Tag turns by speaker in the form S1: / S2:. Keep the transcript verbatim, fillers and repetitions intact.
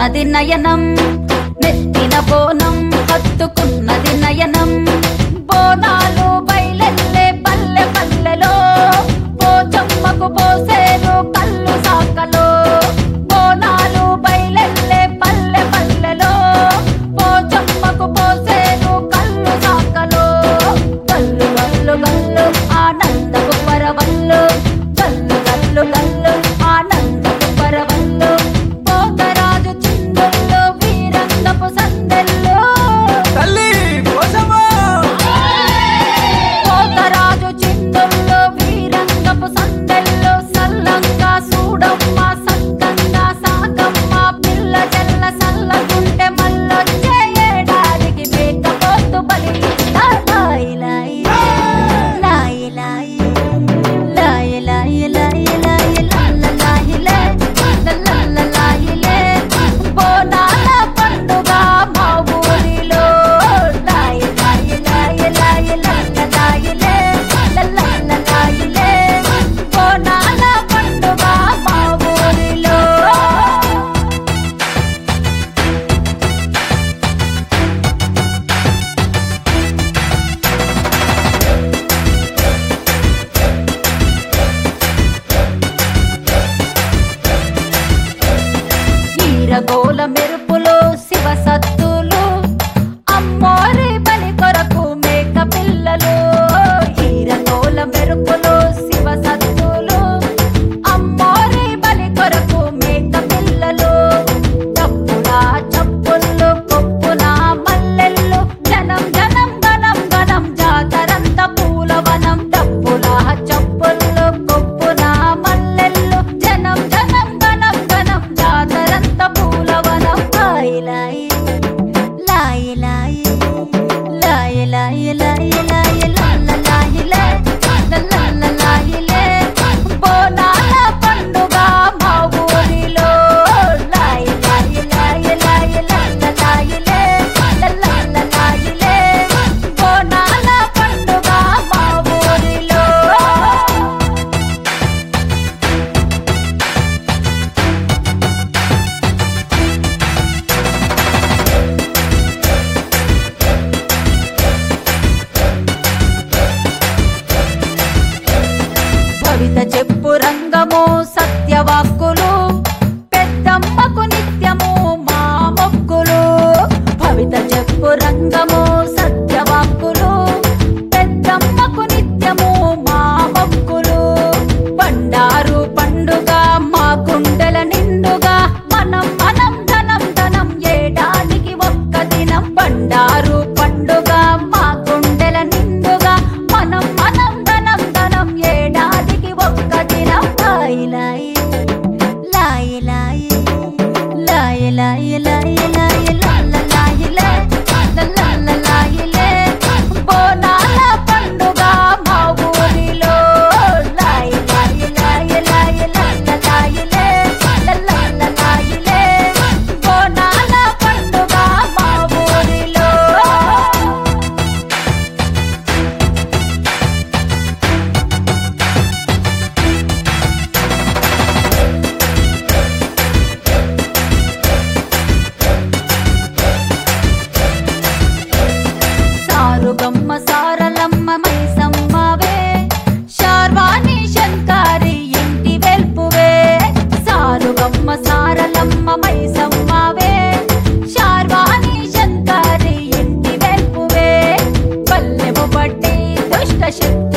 S1: హత్తుకున్నది నయనం, నెత్తిన బోనం హత్తుకున్నది నయనం. బోనాలు బయలెల్లే పల్లె పల్లెలో, పోచమ్మకు పోసేరు కళ్ళు సాకలో. బోనాలు బయలెల్లే పల్లె పల్లెలో, పోచమ్మకు పోసేరు కళ్ళు సాకలో. గల్లు గల్లు గల్లు ఆనందపు పరవల్లు, గల్లు గల్లు గల్లు ఆనందపు పరవల్లు. పోతరాజు చిందుల్లో వీరంగపు సందెల్లో, పోతరాజు చిందుల్లో వీరంగపు సందెల్లో. సల్లంగా సూడమ్మ సక్కంగా సాకమ్మ, పిల్ల చెల్ల సల్లగుంటే మల్లొచ్చే ఏడాదికి మేకపోతు బలి. లాయి లాయి లాయి లాయి లాయి లాయి లాయి లాయి లల్ల లాయిలే లల్ల లాయిలే. బోనాల పండుగ మా ఊరిలో, లాయి లాయి లాయి లాయి లల్ల లాయిలే లల్ల లాయిలే. బోనాల పండుగ మా ఊరిలో. ఈరగోల మెరుపులు శివ సత్తులు, అమ్మోరి బలి కొరకు మేక పిల్లలు. ఈరగోల మెరుపులు శివ సత్తులు, అమ్మోరి బలి కొరకు మేక పిల్లలు. డప్పుల చప్పుళ్ళు కొప్పున మల్లెల్లు, జనం జనం గణం గణం జాతరంత పూలవనం. డప్పుల చప్పుళ్ళు కొప్పున మల్లెల్లు, జనం జనం గణం గణం జాతరంత పూలవనం. లాయి లాయి లాయి లాయి లాయి లాయి లాయి లాయి లల్ల లాయిలే లల్ల లాయిలే. బోనాల పండుగ మా ఊరిలో, లాయి లాయి లాయి లాయి లల్ల లాయిలే లల్ల లాయిలే. బోనాల పండుగ మా ఊరిలో. భవిత చెప్పు రంగము సత్యవాక్కులు, పెద్దమ్మకు నిత్యము మా మొక్కులు. భవిత చెప్పు రంగము సత్యవాక్కులు, పెద్దమ్మకు నిత్యము మా మొక్కులు. బండారు పండుగ మా గుండెల నిండుగా, మనం మనం ధనం ధనం ఏడాదికి ఒక్క దినం. బండారు పండుగ మా గుండెల నిండుగా, మనం మనం ధనం ధనం ఏడాదికి ఒక్క దినం. లాయి లాయి లాయి లాయి లాయి లాయి లాయి లాయి లల్ల లాయిలే లల్ల లాయిలే. బోనాల పండుగ మా ఊరిలో, లాయి లాయి లాయి లాయి లల్ల లాయిలే లల్ల లాయిలే. బోనాల పండుగ మా ఊరిలో. సారుగమ్మ సారలమ్మ మైసమ్మవే, శార్వాణి శంకారి ఇంటి వెల్పువే. సారుగమ్మ సారలమ్మ మైసమ్మవే, శార్వాణి శంకారి ఇంటి వెల్పువే. పల్లెము బట్టి దుష్ట శక్తి